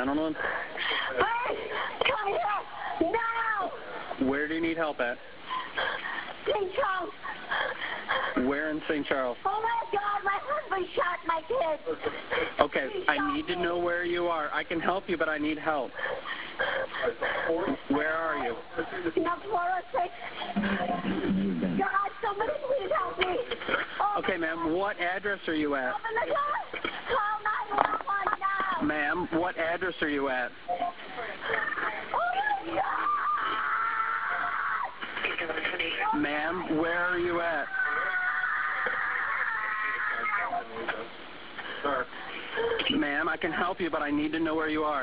gentleman? Hey, come here, now! Where do you need help at? St. Charles. Where in St. Charles? Oh my God, my husband shot my kid. Okay, I need to know where you are. I can help you, but I need help. Where are you? No, 406. God, somebody please help me. Oh, Okay, ma'am, what address are you at? open the door. Call 911 now. Ma'am, what address are you at? Oh my God. Ma'am, where are you at? Ma'am, I can help you, but I need to know where you are.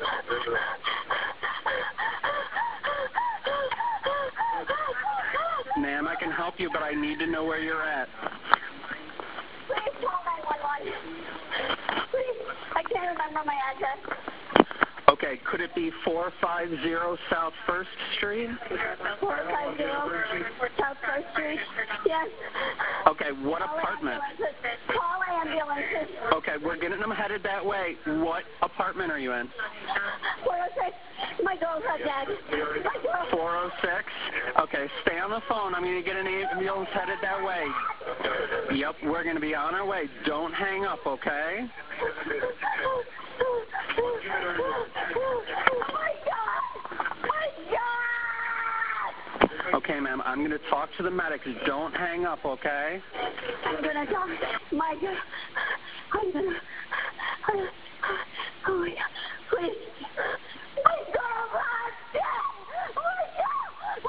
Ma'am, I can help you, but I need to know where you're at. Please call 911. Please, I can't remember my address. Okay, could it be 450 South 1st Street? 450 South 1st Street. Yes. Okay, what Call apartment? ambulances. Call ambulances. Okay, we're getting them headed that way. What apartment are you in? 406. My girls are dead. My girls. 406? Okay, stay on the phone. I'm going to get an ambulance headed that way. Yep, we're going to be on our way. Don't hang up, okay? Oh my God! My God! Okay, ma'am, I'm going to talk to the medics. Don't hang up, okay? I'm gonna talk. My God! I'm gonna. Oh my God! Please! My girls are dead! Oh my God!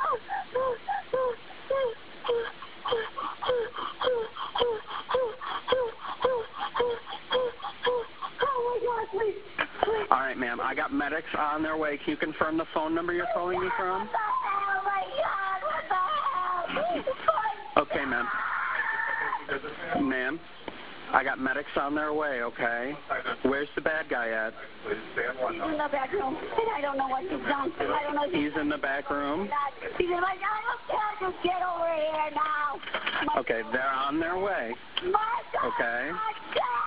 Oh my God! Please! All right, ma'am, I got medics on their way. Can you confirm the phone number you're calling me from? What the hell? My God! What the hell? Okay, ma'am. Ma'am, I got medics on their way, okay? Where's the bad guy at? He's in the back room, and I don't know what he's done. I don't know if He's in the back room? He's in my God, just get over here now. Okay, they're on their way. My God! Okay. My God!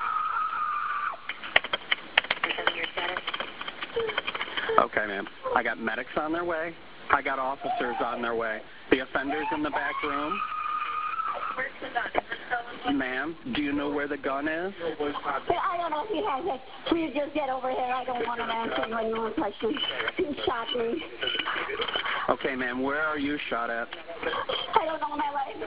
Okay, ma'am. I got medics on their way. I got officers on their way. The offender's in the back room. Where's the gun? Is it still in Ma'am, do you know where the gun is? I don't know if he has it. Please just get over here. I don't want him answering any more questions. He shot me. Okay, ma'am, where are you shot at? I don't know my life.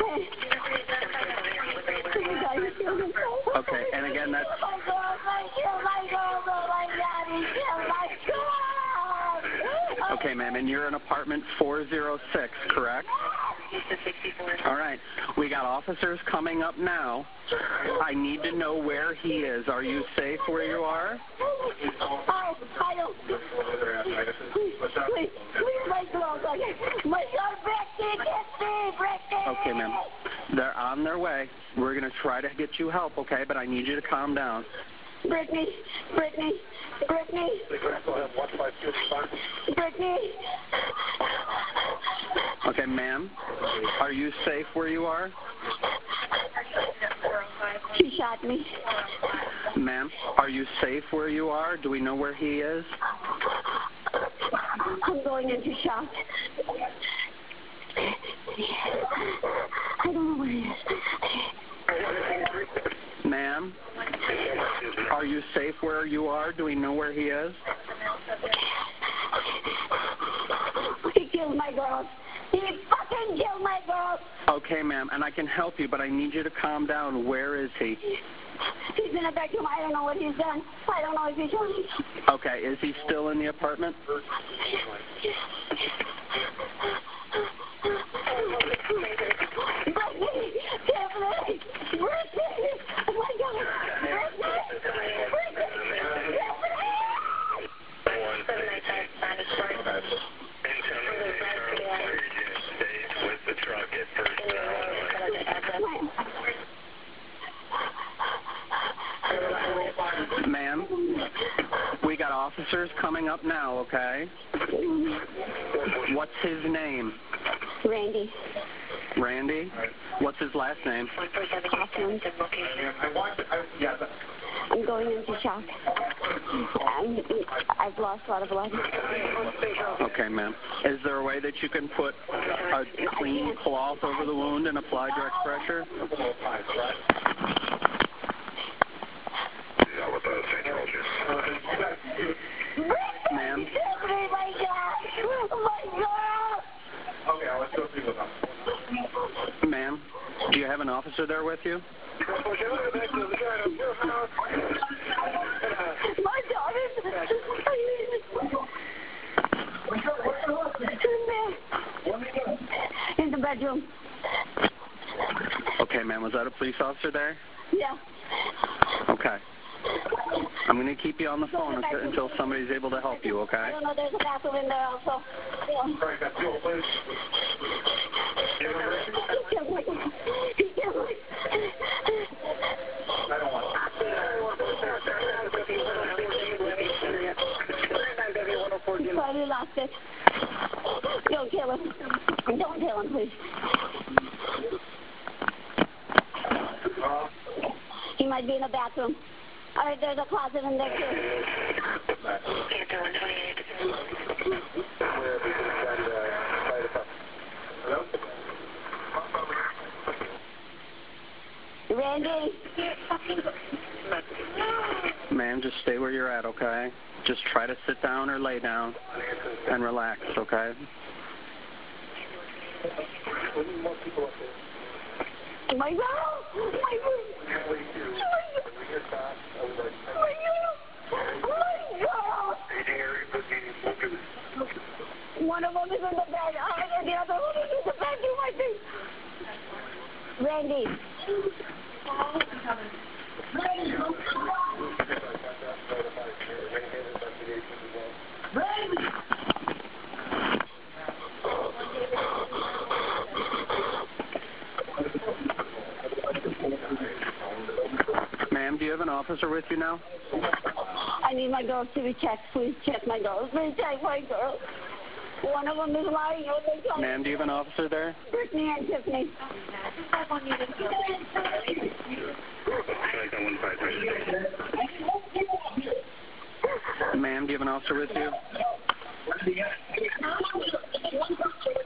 Okay, and again, that's... My girls, my girls, oh my God, he killed my girls. Okay, ma'am, and you're in apartment 406, correct? All right. We got officers coming up now. I need to know where he is. Are you safe where you are? I don't. Please, my girls, my God, Brittany, get me, Brittany. Okay, ma'am. They're on their way. We're going to try to get you help, okay? But I need you to calm down. Brittany. Brittany. Okay, ma'am. Are you safe where you are? She shot me. Ma'am, are you safe where you are? Do we know where he is? I'm going into shock. I don't know where he is. Ma'am, are you safe where you are? Do we know where he is? He killed my girls. He fucking killed my girls. Okay, ma'am, and I can help you, but I need you to calm down. Where is he? He's in a bedroom. I don't know what he's done. I don't know if he's done. Okay, is he still in the apartment? Brittany! Tiffany! Brittany! Oh my God! Brittany! Ma'am, we got officers coming up now, okay? What's his name? Randy. Randy? What's his last name? Hoffman. I'm going into shock. I've lost a lot of blood. Okay, ma'am. Is there a way that you can put a clean cloth over the wound and apply direct pressure? Ma'am? Ma'am, do you have an officer there with you? My daughter's in the bedroom. Okay, ma'am. Was that a police officer there? Yeah. Okay. I'm going to keep you on the phone until somebody's able to help you, okay? I don't know. There's a bathroom in there also. Yeah. He finally lost it. Don't kill him. Don't kill him, please. He might be in the bathroom. All right, there's a closet in there, too. Randy? Ma'am, just stay where you're at, okay? Just try to sit down or lay down and relax, okay? My God! One of them is in the bed, and the other one is in the bedroom, I think. Randy. Ma'am, do you have an officer with you now? I need my girls to be checked. Please check my girls. Please check my girls. One of them is lying on the couch. Ma'am, do you have an officer there? Brittany and Tiffany. Ma'am, do you have an officer with you?